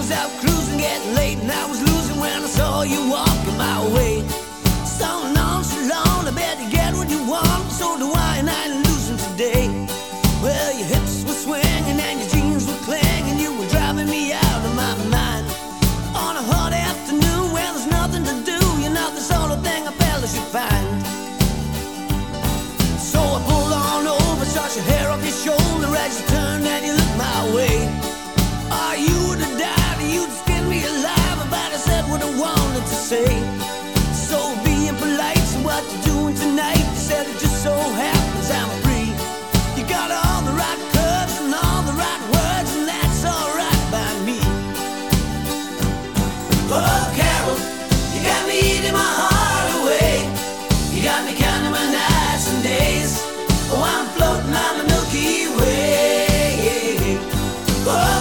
was out cruising, getting late, and I was losing when I saw you walking my way.